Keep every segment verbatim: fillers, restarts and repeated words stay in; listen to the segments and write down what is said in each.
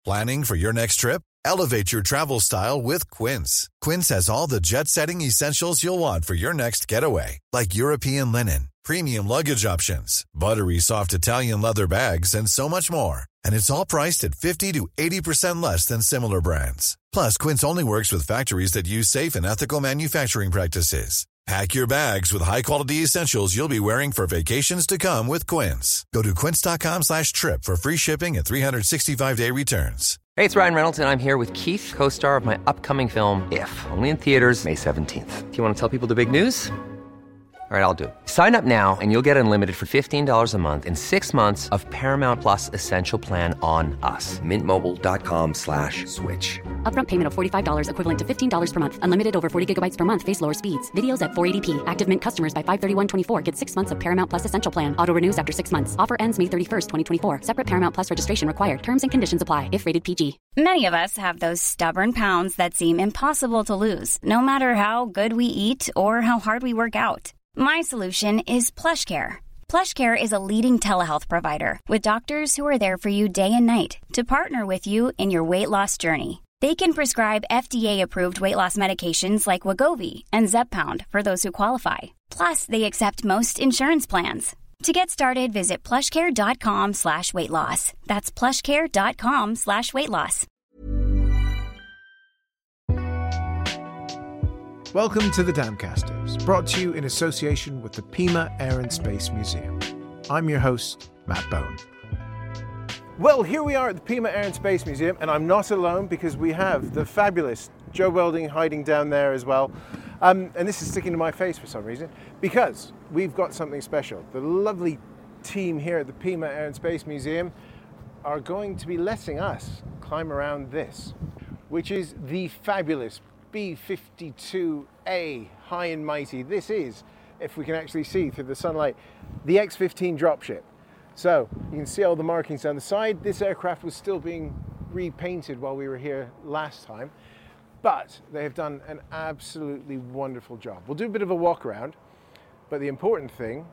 Planning for your next trip? Elevate your travel style with Quince. Quince has all the jet-setting essentials you'll want for your next getaway, like European linen, premium luggage options, buttery soft Italian leather bags, and so much more. And it's all priced at fifty to eighty percent less than similar brands. Plus, Quince only works with factories that use safe and ethical manufacturing practices. Pack your bags with high-quality essentials you'll be wearing for vacations to come with Quince. Go to quince.com slash trip for free shipping and three sixty-five day returns. Hey, it's Ryan Reynolds, and I'm here with Keith, co-star of my upcoming film, If, only in theaters May seventeenth. Do you want to tell people the big news? All right, I'll do it. Sign up now and you'll get unlimited for fifteen dollars a month and six months of Paramount Plus Essential Plan on us. Mintmobile.com slash switch. Upfront payment of forty-five dollars equivalent to fifteen dollars per month. Unlimited over forty gigabytes per month. Face lower speeds. Videos at four eighty p. Active Mint customers by five thirty-one twenty-four get six months of Paramount Plus Essential Plan. Auto renews after six months. Offer ends May thirty-first, twenty twenty-four. Separate Paramount Plus registration required. Terms and conditions apply if rated P G. Many of us have those stubborn pounds that seem impossible to lose, no matter how good we eat or how hard we work out. My solution is PlushCare. PlushCare is a leading telehealth provider with doctors who are there for you day and night to partner with you in your weight loss journey. They can prescribe F D A-approved weight loss medications like Wegovy and Zepbound for those who qualify. Plus, they accept most insurance plans. To get started, visit plushcare.com slash weight loss. That's plushcare.com slash weight loss. Welcome to the Damcasters, brought to you in association with the Pima Air and Space Museum. I'm your host, Matt Bone. Well, here we are at the Pima Air and Space Museum, and I'm not alone because we have the fabulous Joe Welding hiding down there as well. Um, and this is sticking to my face for some reason, because we've got something special. The lovely team here at the Pima Air and Space Museum are going to be letting us climb around this, which is the fabulous B fifty-two A, high and mighty. This is, if we can actually see through the sunlight, the X fifteen dropship. So you can see all the markings down the side. This aircraft was still being repainted while we were here last time, but they have done an absolutely wonderful job. We'll do a bit of a walk around, but the important thing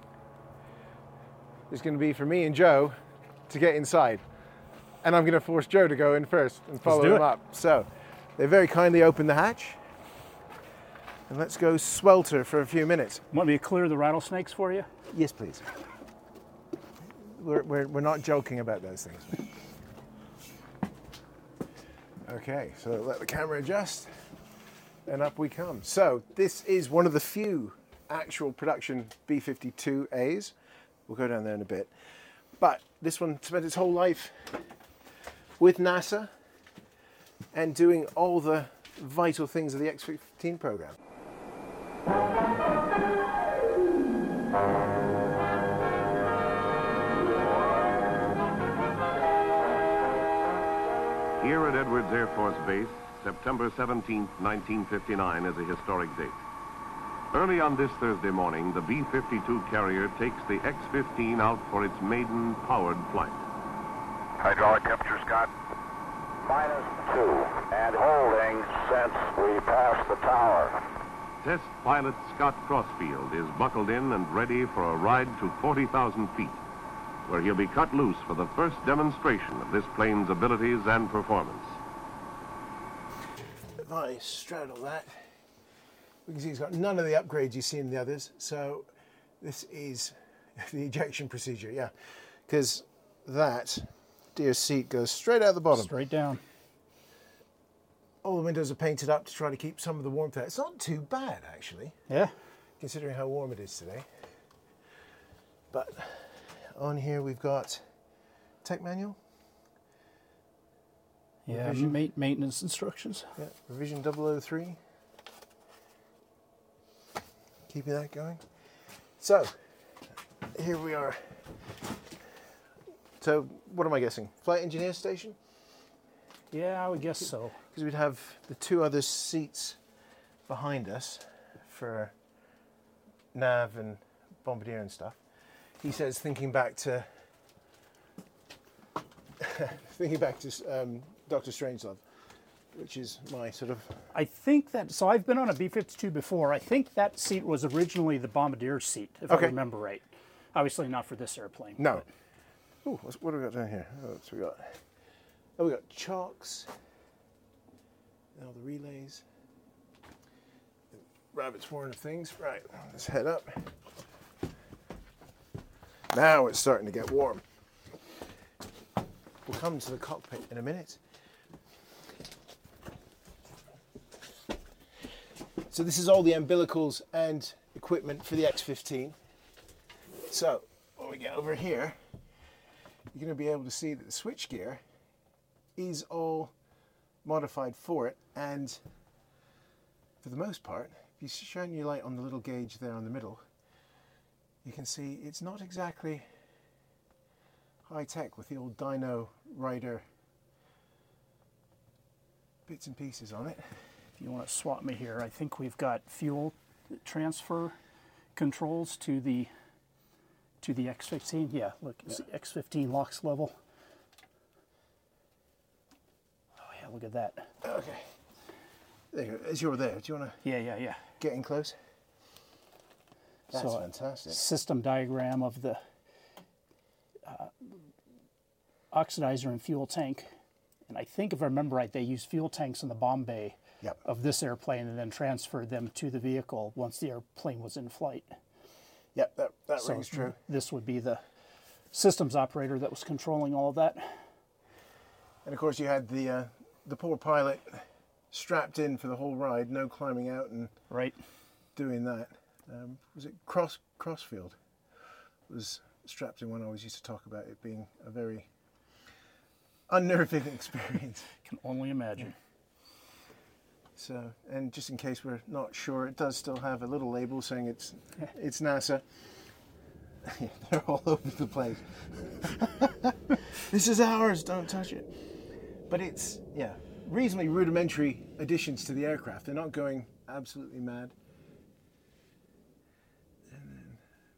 is going to be for me and Joe to get inside. And I'm going to force Joe to go in first and follow him up. So they very kindly opened the hatch, and let's go swelter for a few minutes. Want me to clear the rattlesnakes for you? Yes, please. We're, we're, we're not joking about those things. Okay, so let the camera adjust, and up we come. So this is one of the few actual production B fifty-two A's. We'll go down there in a bit. But this one spent its whole life with NASA and doing all the vital things of the X fifteen program. Here at Edwards Air Force Base, September seventeenth, nineteen fifty-nine is a historic date. Early on this Thursday morning, the B fifty-two carrier takes the X fifteen out for its maiden powered flight. Hydraulic temperature, Scott? Minus two, and holding since we passed the tower. Test pilot Scott Crossfield is buckled in and ready for a ride to forty thousand feet, where he'll be cut loose for the first demonstration of this plane's abilities and performance. If I straddle that, we can see it's got none of the upgrades you see in the others. So this is the ejection procedure, yeah. Because that dear seat goes straight out the bottom. Straight down. All the windows are painted up to try to keep some of the warmth out. It's not too bad, actually. Yeah. Considering how warm it is today. But on here we've got tech manual. Yeah, ma- maintenance instructions. Yeah, revision double oh three. Keeping that going. So, here we are. So, what am I guessing? Flight engineer station? Yeah, I would guess so. Because we'd have the two other seats behind us for nav and bombardier and stuff. He says, thinking back to thinking back to um, Doctor Strangelove, which is my sort of. I think that. So I've been on a B fifty-two before. I think that seat was originally the bombardier seat, if Okay. I remember right. Obviously not for this airplane. No. Ooh, what do we got down here? Oh, so we got Oh, we got chocks. Now the relays. Rabbit's warren of things. Right, let's head up. Now it's starting to get warm. We'll come to the cockpit in a minute. So this is all the umbilicals and equipment for the X fifteen. So when we get over here, you're going to be able to see that the switchgear is all modified for it, and for the most part, if you shine your light on the little gauge there on the middle, you can see it's not exactly high tech with the old dyno rider bits and pieces on it. If you want to swap me here, I think we've got fuel transfer controls to the to the X fifteen. Yeah, look, yeah. X fifteen LOX level. Oh yeah, look at that. Okay. There you go. As you're there, do you want to yeah, yeah, yeah. get in close? That's so, fantastic. System diagram of the uh, oxidizer and fuel tank. And I think if I remember right, they used fuel tanks in the bomb bay yep. of this airplane and then transferred them to the vehicle once the airplane was in flight. Yep, that, that so rings true. This would be the systems operator that was controlling all of that. And of course you had the uh, the poor pilot strapped in for the whole ride, no climbing out and right. doing that. Um, was it Cross Crossfield? Was strapped in one. I always used to talk about it being a very unnerving experience. Can only imagine. So, and just in case we're not sure, it does still have a little label saying it's it's NASA. They're all over the place. This is ours, don't touch it. But it's, yeah, reasonably rudimentary additions to the aircraft. They're not going absolutely mad. And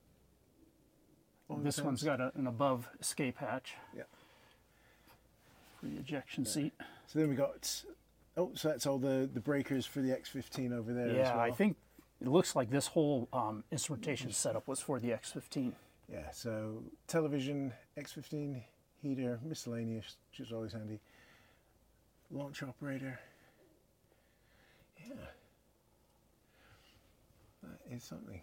then this the one's got a, an above escape hatch. Yeah. For the ejection yeah. seat. So then we got, oh, so that's all the, the breakers for the X fifteen over there yeah, as well. I think it looks like this whole um, instrumentation setup was for the X fifteen. Yeah, so television, X fifteen, heater, miscellaneous, which is always handy. Launch operator. Yeah. That is something.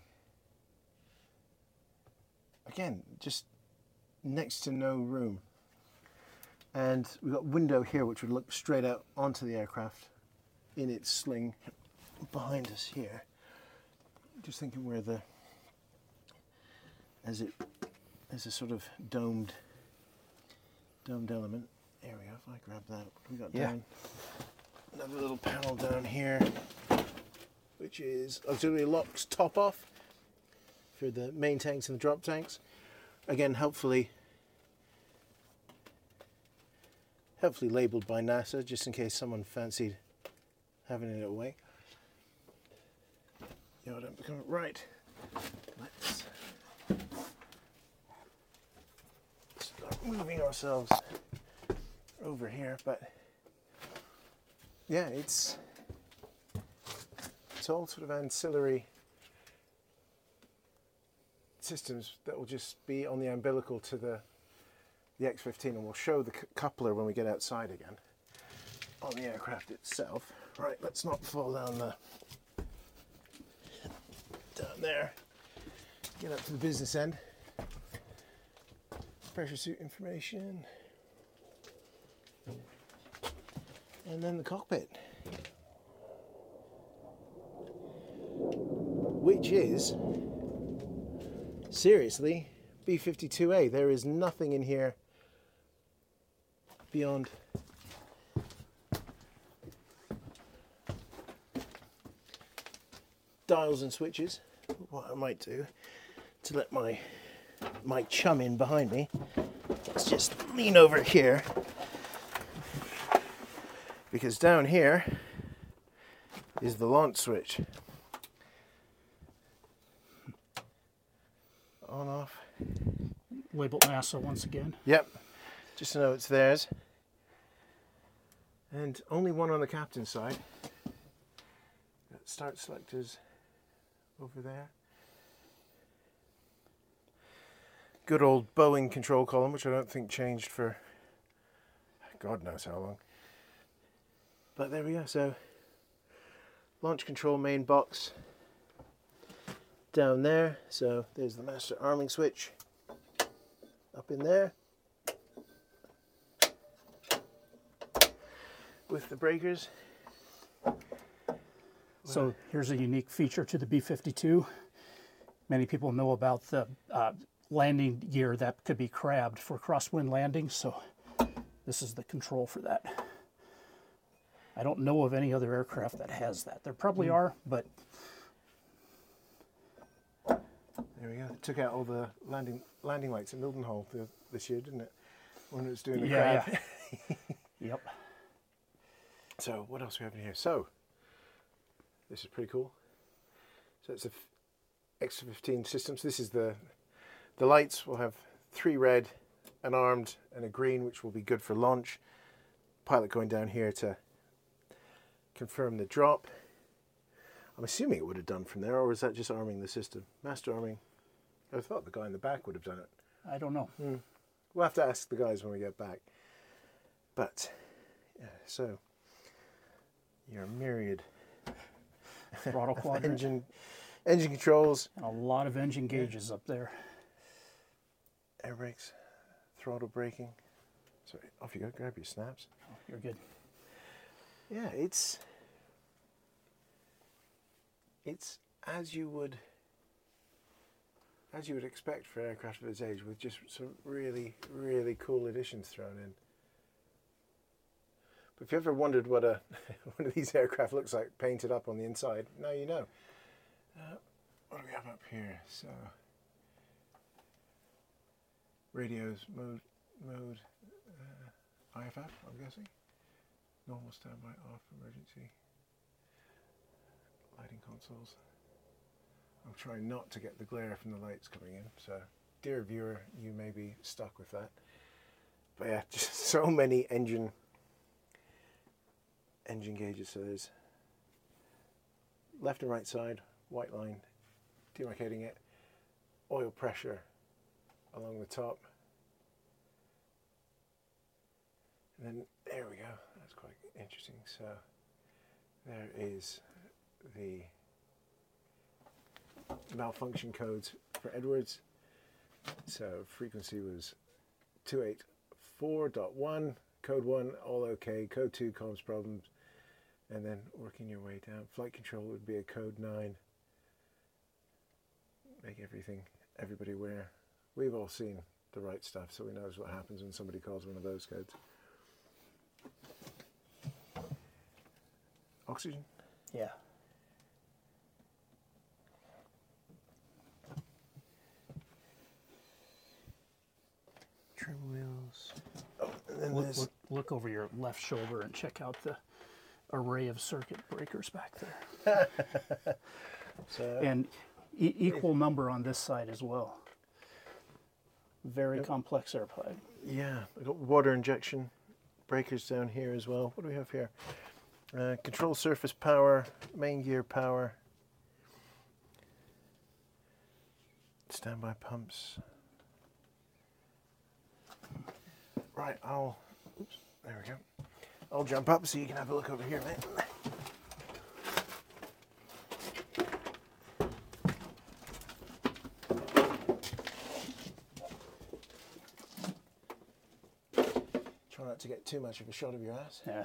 Again, just next to no room. And we've got a window here which would look straight out onto the aircraft in its sling behind us here. Just thinking where the, as it, as a sort of domed, domed element. There we go, if I grab that, what do we got yeah. down? Another little panel down here, which is auxiliary locks top off for the main tanks and the drop tanks. Again, helpfully, helpfully labelled by NASA, just in case someone fancied having it away. You know, don't become it right. Let's start moving ourselves over here, but yeah, it's it's all sort of ancillary systems that will just be on the umbilical to the the X fifteen, and we'll show the coupler when we get outside again on the aircraft itself. Right, let's not fall down the down there. Get up to the business end. Pressure suit information. And then the cockpit, which is seriously B fifty-two A. There is nothing in here beyond dials and switches. What I might do to let my my chum in behind me, let's just lean over here. Because down here is the launch switch. On, off. Labeled NASA once again. Yep, just to know it's theirs. And only one on the captain's side. Got start selectors over there. Good old Boeing control column, which I don't think changed for God knows how long. But there we go. So launch control main box down there. So there's the master arming switch up in there with the breakers. So here's a unique feature to the B fifty-two. Many people know about the uh, landing gear that could be crabbed for crosswind landings, so this is the control for that. I don't know of any other aircraft that has that. There probably mm. are, but... There we go. It took out all the landing landing lights at Mildenhall this year, didn't it? When it was doing the yeah, crab. Yeah. Yep. So what else do we have in here? So, this is pretty cool. So it's a X fifteen system. So this is the the lights. We'll have three red, an armed, and a green, which will be good for launch. Pilot going down here to confirm the drop. I'm assuming it would have done from there, or is that just arming the system? Master arming. I thought the guy in the back would have done it. I don't know. Mm. We'll have to ask the guys when we get back. But, yeah, so your myriad throttle quadrant, engine, engine controls, and a lot of engine gauges up there. Air brakes, throttle braking. Sorry, off you go. Grab your snaps. Oh, you're good. Yeah, it's it's as you would as you would expect for an aircraft of its age, with just some really, really cool additions thrown in. But if you ever wondered what a one of these aircraft looks like painted up on the inside, now you know. Uh, what do we have up here? So, radios, mode, mode, uh, I F F, I'm guessing. Normal, standby, off, emergency. Lighting consoles. I'm trying not to get the glare from the lights coming in, so dear viewer, you may be stuck with that. But yeah, just so many engine engine gauges. So there's left and right side, white line demarcating it, oil pressure along the top, and then there we go. That's quite interesting. So there is the malfunction codes for Edwards. So frequency was two eighty-four dot one, code one, all okay, code two, comms problems, and then working your way down. Flight control would be a code nine. Make everything, everybody aware. We've all seen the right stuff, so we know what happens when somebody calls one of those codes. Oxygen? Yeah. Trim wheels. Oh, and then look, there's... look, look over your left shoulder and check out the array of circuit breakers back there. so, and e equal number on this side as well. Very yep. complex airplane. Yeah, we've got water injection breakers down here as well. What do we have here? Uh, control surface power, main gear power, standby pumps. Right, I'll, oops, there we go. I'll jump up so you can have a look over here, mate. Try not to get too much of a shot of your ass. Yeah.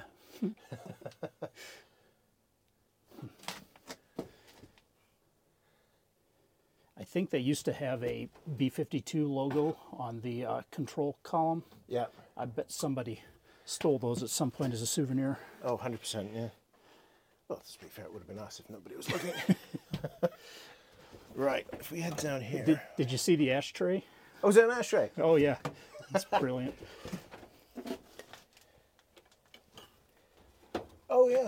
I think they used to have a B fifty-two logo on the uh, control column. Yeah. I bet somebody stole those at some point as a souvenir. Oh, one hundred percent, yeah. Well, to be fair, it would have been us if nobody was looking. Right, if we head down here. Did, did you see the ashtray? Oh, is that an ashtray? Oh, yeah. That's brilliant. Oh, yeah.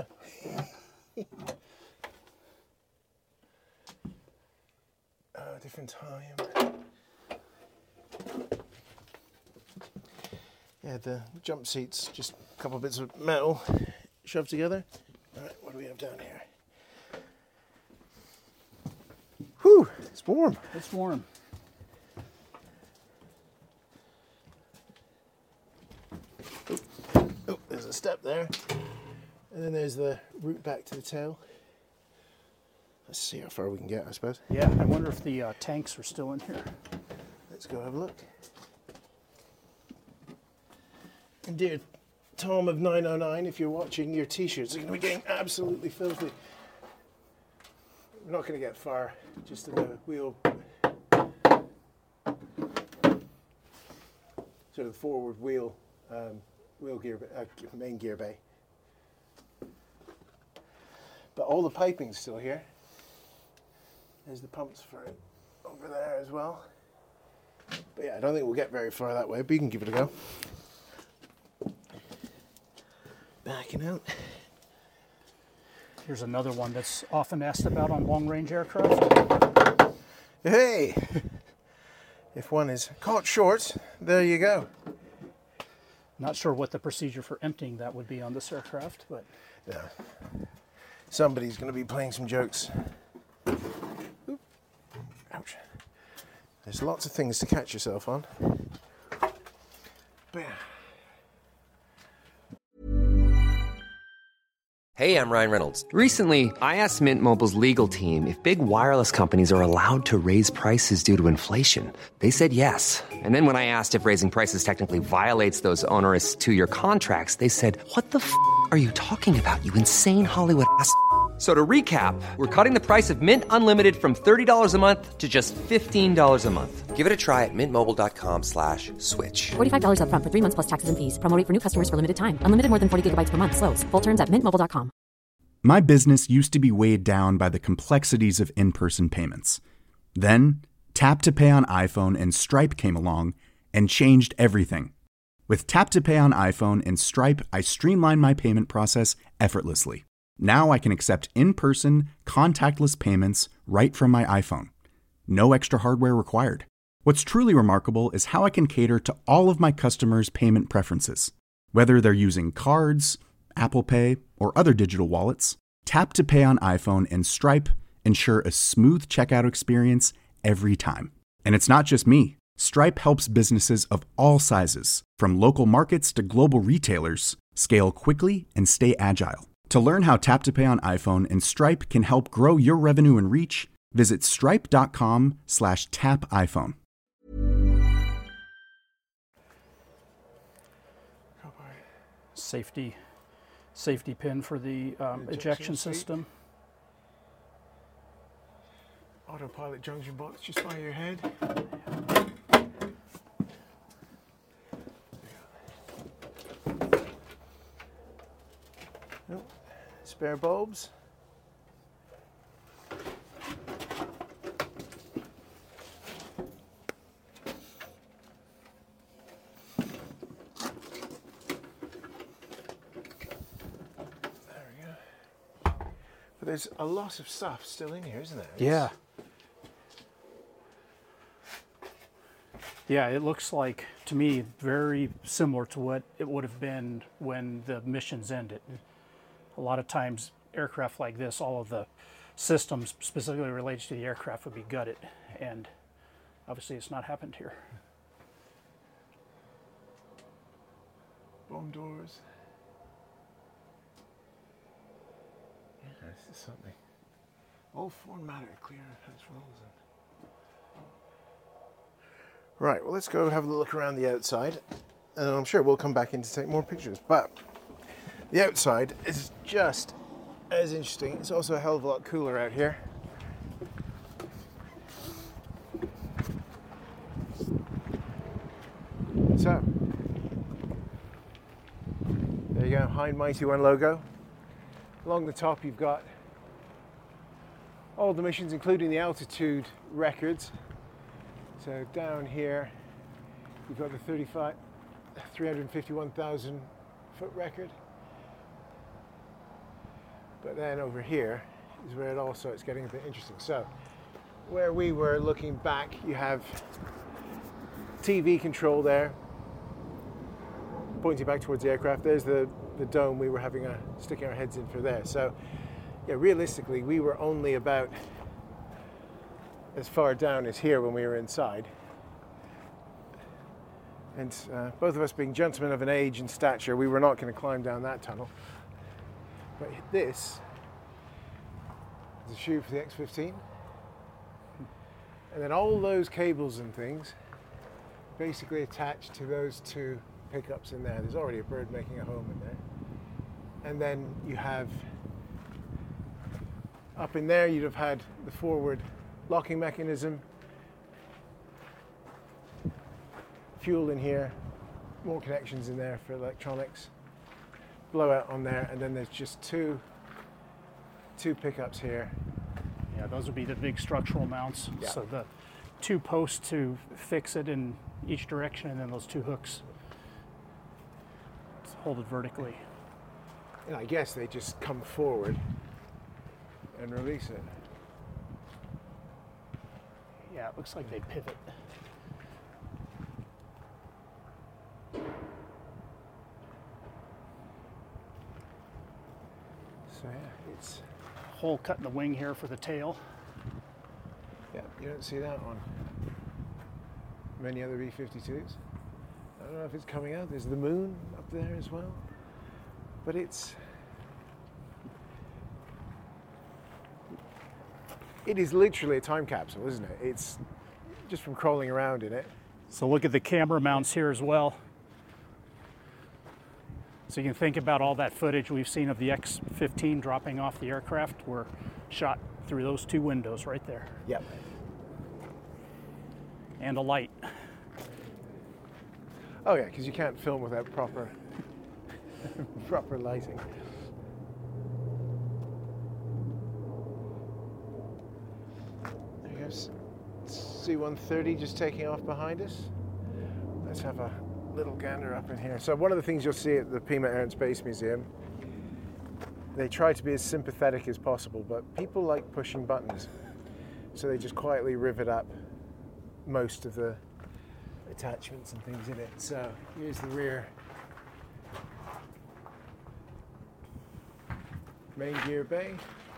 uh, different time. Yeah, the jump seats, just a couple of bits of metal shoved together. All right, what do we have down here? Whew, it's warm. It's warm. step there. And then there's the route back to the tail. Let's see how far we can get, I suppose. Yeah, I wonder if the uh, tanks are still in here. Let's go have a look. And dear Tom of nine oh nine, if you're watching, your t-shirts are going to be getting absolutely filthy. We're not going to get far, just in the wheel, sort of the forward wheel, um, wheel gear, uh, main gear bay. But all the piping's still here. There's the pumps for it over there as well. But yeah, I don't think we'll get very far that way, but you can give it a go. Backing out. Here's another one that's often asked about on long-range aircraft. Hey! If one is caught short, there you go. Not sure what the procedure for emptying that would be on this aircraft, but... Yeah. Somebody's going to be playing some jokes. Oop. Ouch. There's lots of things to catch yourself on. But yeah. Hey, I'm Ryan Reynolds. Recently, I asked Mint Mobile's legal team if big wireless companies are allowed to raise prices due to inflation. They said yes. And then when I asked if raising prices technically violates those onerous two-year contracts, they said, "What the f*** are you talking about, you insane Hollywood ass f- So to recap, we're cutting the price of Mint Unlimited from thirty dollars a month to just fifteen dollars a month. Give it a try at mintmobile.com slash switch. forty-five dollars up front for three months plus taxes and fees. Promo rate for new customers for limited time. Unlimited more than forty gigabytes per month. Slows full terms at mint mobile dot com. My business used to be weighed down by the complexities of in-person payments. Then, Tap to Pay on iPhone and Stripe came along and changed everything. With Tap to Pay on iPhone and Stripe, I streamlined my payment process effortlessly. Now I can accept in-person, contactless payments right from my iPhone. No extra hardware required. What's truly remarkable is how I can cater to all of my customers' payment preferences. Whether they're using cards, Apple Pay, or other digital wallets, Tap to Pay on iPhone and Stripe ensure a smooth checkout experience every time. And it's not just me. Stripe helps businesses of all sizes, from local markets to global retailers, scale quickly and stay agile. To learn how Tap to Pay on iPhone and Stripe can help grow your revenue and reach, visit stripe.com slash tap iPhone. Safety, safety pin for the um, ejection, ejection system. Autopilot junction box just by your head. Oh, spare bulbs. There's a lot of stuff still in here, isn't there? It's yeah. Yeah, it looks like, to me, very similar to what it would have been when the missions ended. A lot of times, aircraft like this, all of the systems specifically related to the aircraft would be gutted, and obviously it's not happened here. Bomb doors. Yeah, this is something. All foreign matter, clear has rolls in. Right, well, let's go have a look around the outside, and I'm sure we'll come back in to take more pictures. But the outside is just as interesting. It's also a hell of a lot cooler out here. So, there you go, Hind Mighty One logo. Along the top, you've got all the missions, including the altitude records. So down here, you've got the thirty-five, three hundred fifty-one thousand foot record. But then over here is where it all starts getting a bit interesting. So where we were looking back, you have T V control there, pointing back towards the aircraft. There's the, the dome we were having a, sticking our heads in for there. So yeah, realistically, we were only about as far down as here when we were inside. And uh, both of us being gentlemen of an age and stature, we were not going to climb down that tunnel. But this is a chute for the X fifteen. And then all those cables and things basically attached to those two pickups in there. There's already a bird making a home in there. And then you have, up in there you'd have had the forward locking mechanism, fuel in here, more connections in there for electronics, blowout on there, and then there's just two two pickups here. Yeah, those would be the big structural mounts. Yeah. So the two posts to fix it in each direction, and then those two hooks to hold it vertically. And I guess they just come forward and release it. Yeah, it looks like they pivot. So yeah, it's Hole cut in the wing here for the tail. yeah, you don't see that on many other B fifty-twos. I don't know if it's coming out. There's the moon up there as well. But it's it is literally a time capsule, isn't it? It's just from crawling around in it. So look at the camera mounts here as well. So you can think about all that footage we've seen of the X fifteen dropping off the aircraft were shot through those two windows right there. Yep. And a light. Oh yeah, because you can't film without proper proper lighting. There you go. C one thirty just taking off behind us. Let's have a little gander up in here. So one of the things you'll see at the Pima Air and Space Museum, they try to be as sympathetic as possible, but people like pushing buttons. So they just quietly rivet up most of the attachments and things in it. So here's the rear main gear bay.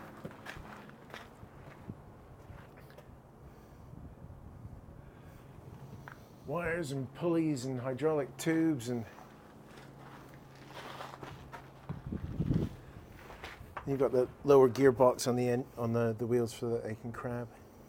Wires and pulleys and hydraulic tubes, and you've got the lower gearbox on the end on the, the wheels for the Aiken crab.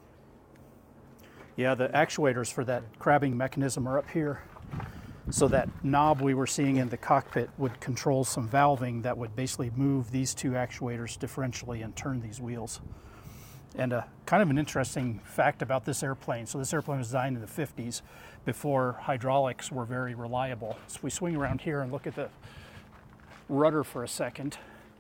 Yeah, the actuators for that crabbing mechanism are up here. So that knob we were seeing in the cockpit would control some valving that would basically move these two actuators differentially and turn these wheels. And uh, kind of an interesting fact about this airplane. So this airplane was designed in the fifties before hydraulics were very reliable. So we swing around here and look at the rudder for a second.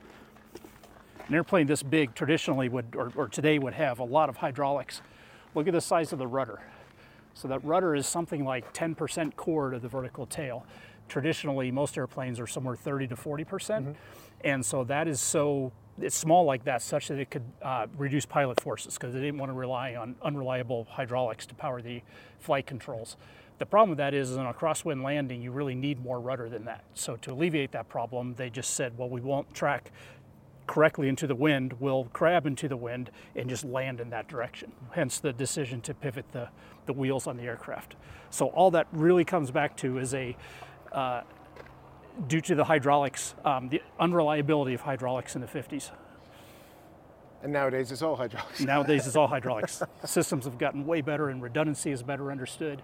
An airplane this big traditionally would, or, or today would have a lot of hydraulics. Look at the size of the rudder. So that rudder is something like ten percent core to the vertical tail. Traditionally, most airplanes are somewhere thirty to forty percent. Mm-hmm. And so that is so, it's small like that such that it could uh, reduce pilot forces because they didn't want to rely on unreliable hydraulics to power the flight controls. The problem with that is, is on a crosswind landing, you really need more rudder than that. So to alleviate that problem, they just said, well, we won't track correctly into the wind, we'll crab into the wind and just land in that direction. Hence the decision to pivot the, the wheels on the aircraft. So all that really comes back to is a, uh, due to the hydraulics, um, the unreliability of hydraulics in the fifties. And nowadays it's all hydraulics. Nowadays it's all hydraulics. Systems have gotten way better and redundancy is better understood.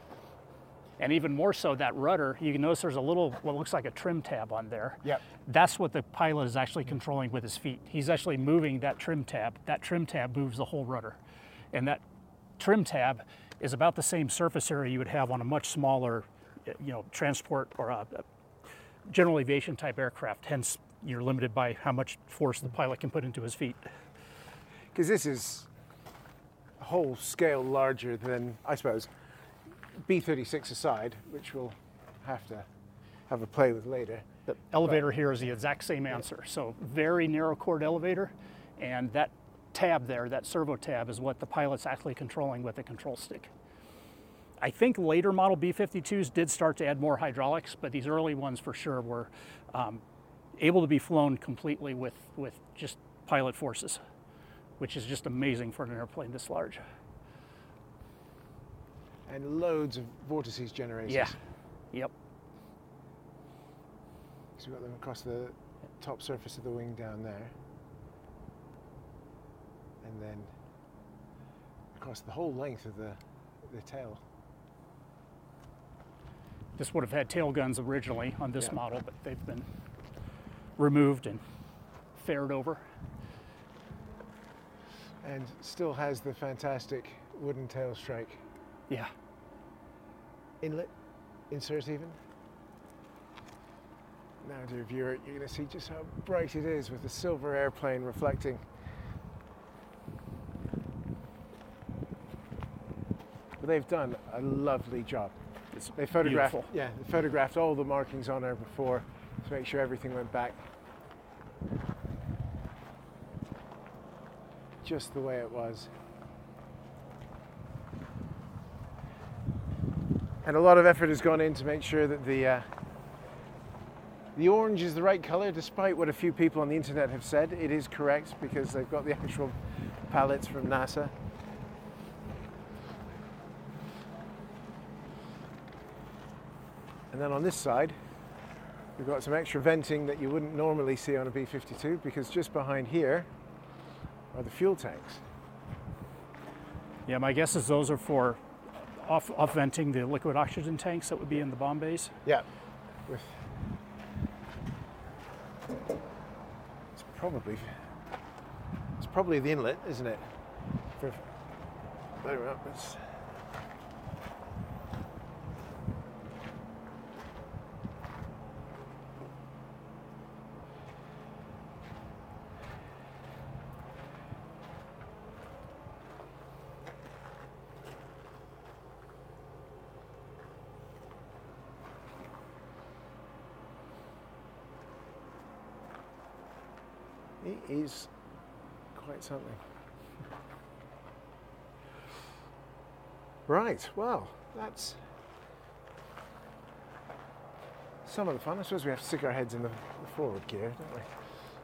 And even more so, that rudder, you can notice there's a little, what looks like a trim tab on there. Yep. That's what the pilot is actually controlling with his feet. He's actually moving that trim tab. That trim tab moves the whole rudder. And that trim tab is about the same surface area you would have on a much smaller, you know, transport or a, a general aviation type aircraft. Hence, you're limited by how much force the pilot can put into his feet. Because this is a whole scale larger than, I suppose, B thirty-six aside, which we'll have to have a play with later. The elevator but, here is the exact same answer. So very narrow chord elevator, and that tab there, that servo tab, is what the pilot's actually controlling with the control stick. I think later model B fifty-twos did start to add more hydraulics, but these early ones for sure were um, able to be flown completely with, with just pilot forces, which is just amazing for an airplane this large. And loads of vortices generators. Yeah, Yep. So we've got them across the top surface of the wing down there. And then across the whole length of the, the tail. This would have had tail guns originally on this yeah. model, but they've been removed and fared over. And still has the fantastic wooden tail strike. Yeah. Inlet, insert even. Now, dear viewer, you're going to see just how bright it is with the silver airplane reflecting. But they've done a lovely job. It's they photographed, beautiful. yeah, they photographed all the markings on her before to make sure everything went back just the way it was. And a lot of effort has gone in to make sure that the uh, the orange is the right color, despite what a few people on the internet have said. It is correct because they've got the actual palettes from NASA. And then on this side, we've got some extra venting that you wouldn't normally see on a B fifty-two, because just behind here are the fuel tanks. Yeah, my guess is those are for off, off venting the liquid oxygen tanks that would be in the bomb bays. Yeah. With it's probably it's probably the inlet, isn't it? For, there up. It's, He is quite something. Right, well, that's some of the fun. I suppose we have to stick our heads in the, the forward gear, don't we?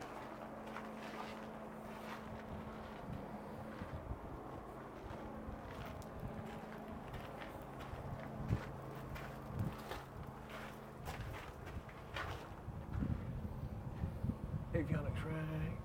Avionics rack.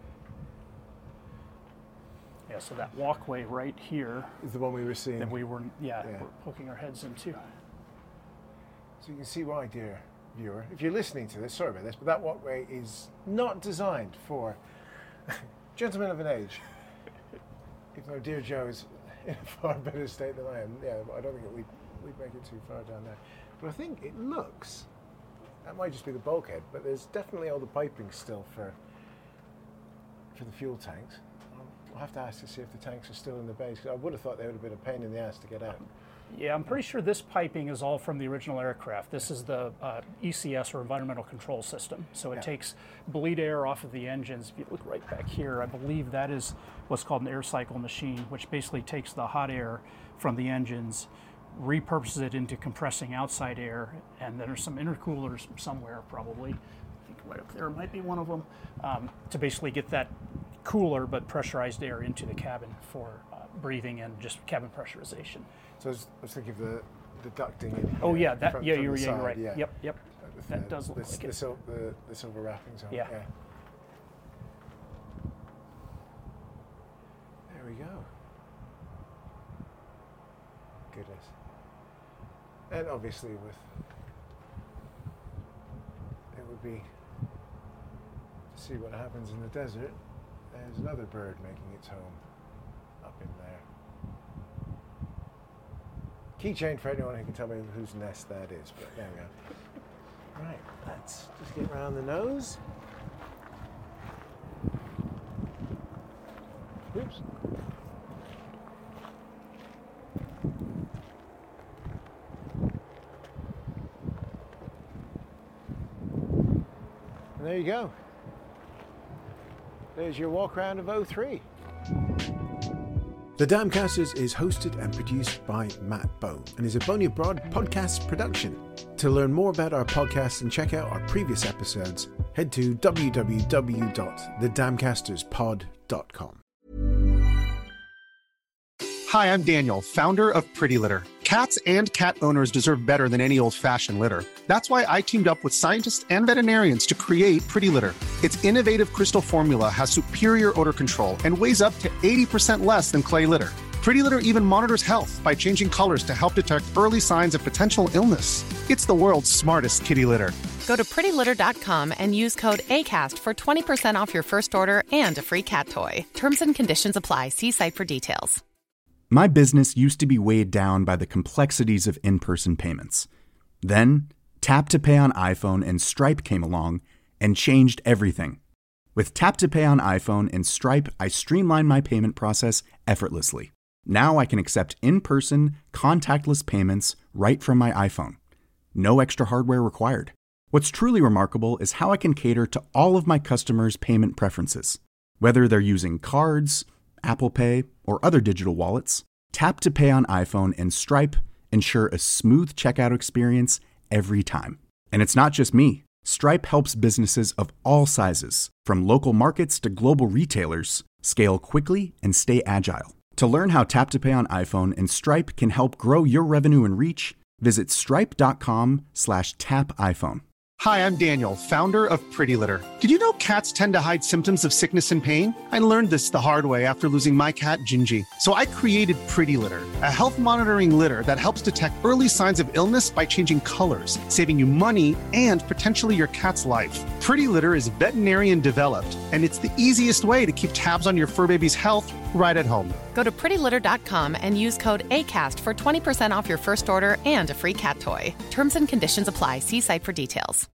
Yeah, so that walkway right here is the one we were seeing. That we were, yeah, yeah. we're poking our heads into. So you can see why, dear viewer, if you're listening to this, sorry about this, but that walkway is not designed for gentlemen of an age. Even though dear Joe is in a far better state than I am, yeah, I don't think it, we'd, we'd make it too far down there. But I think it looks, that might just be the bulkhead, but there's definitely all the piping still for for the fuel tanks. I'll have to ask to see if the tanks are still in the base, because I would have thought they would have been a pain in the ass to get out. Yeah, I'm pretty sure this piping is all from the original aircraft. This is the uh, E C S, or Environmental Control System. So it Yeah. takes bleed air off of the engines. If you look right back here, I believe that is what's called an air cycle machine, which basically takes the hot air from the engines, repurposes it into compressing outside air, and then there's some intercoolers somewhere probably. I think right up there might be one of them, um, to basically get that cooler but pressurized air into the cabin for uh, breathing and just cabin pressurization. So I was, I was thinking of the, the ducting in here. Oh yeah, that from, yeah, from you're, the yeah, side, you're right. Yeah. Yep, yep. With That the, does look the, like the, it. sil- the, the silver wrappings on Yeah. it. Yeah. There we go. Goodness. And obviously with, it would be, to see what happens in the desert, there's another bird making its home up in there. Keychain for anyone who can tell me whose nest that is, but there we go. Right, let's just get around the nose. Oops. And there you go. There's your walk around of oh three. The Damcasters is hosted and produced by Matt Bone and is a Bonia Broad podcast production. To learn more about our podcast and check out our previous episodes, head to w w w dot the damcasters pod dot com. Hi, I'm Daniel, founder of Pretty Litter. Cats and cat owners deserve better than any old-fashioned litter. That's why I teamed up with scientists and veterinarians to create Pretty Litter. Its innovative crystal formula has superior odor control and weighs up to eighty percent less than clay litter. Pretty Litter even monitors health by changing colors to help detect early signs of potential illness. It's the world's smartest kitty litter. Go to pretty litter dot com and use code ACAST for twenty percent off your first order and a free cat toy. Terms and conditions apply. See site for details. My business used to be weighed down by the complexities of in-person payments. Then, Tap to Pay on iPhone and Stripe came along and changed everything. With Tap to Pay on iPhone and Stripe, I streamlined my payment process effortlessly. Now I can accept in-person, contactless payments right from my iPhone. No extra hardware required. What's truly remarkable is how I can cater to all of my customers' payment preferences. Whether they're using cards, Apple Pay, or other digital wallets, Tap to Pay on iPhone and Stripe ensure a smooth checkout experience every time. And it's not just me. Stripe helps businesses of all sizes, from local markets to global retailers, scale quickly and stay agile. To learn how Tap to Pay on iPhone and Stripe can help grow your revenue and reach, visit stripe.com slash tap iPhone. Hi, I'm Daniel, founder of Pretty Litter. Did you know cats tend to hide symptoms of sickness and pain? I learned this the hard way after losing my cat, Gingy. So I created Pretty Litter, a health monitoring litter that helps detect early signs of illness by changing colors, saving you money and potentially your cat's life. Pretty Litter is veterinarian developed, and it's the easiest way to keep tabs on your fur baby's health right at home. Go to pretty litter dot com and use code ACAST for twenty percent off your first order and a free cat toy. Terms and conditions apply. See site for details.